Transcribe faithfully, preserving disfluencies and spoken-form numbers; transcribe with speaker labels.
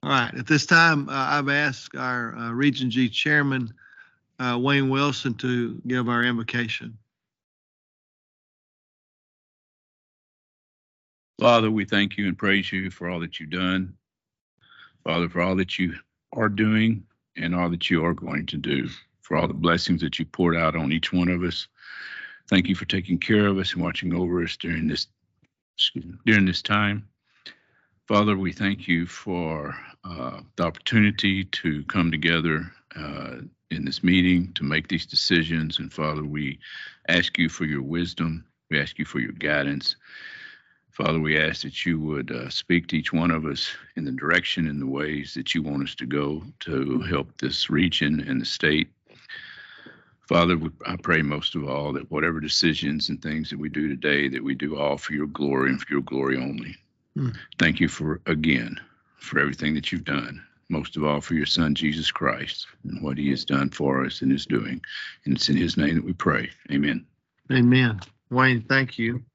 Speaker 1: All right. At this time, uh, I've asked our uh, Region G Chairman, uh, Wayne Wilson, to give our invocation.
Speaker 2: Father, we thank you and praise you for all that you've done. Father, for all that you are doing and all that you are going to do, for all the blessings that you poured out on each one of us. Thank you for taking care of us and watching over us during this, excuse me, during this time. Father, we thank you for uh, the opportunity to come together uh, in this meeting to make these decisions. And Father, we ask you for your wisdom. We ask you for your guidance. Father, we ask that you would uh, speak to each one of us in the direction and the ways that you want us to go to help this region and the state. Father, we, I pray most of all that whatever decisions and things that we do today, that we do all for your glory and for your glory only. Mm. Thank you for, again, for everything that you've done. Most of all for your son, Jesus Christ, and what he has done for us and is doing. And it's in his name that we pray. Amen.
Speaker 1: Amen. Wayne, thank you.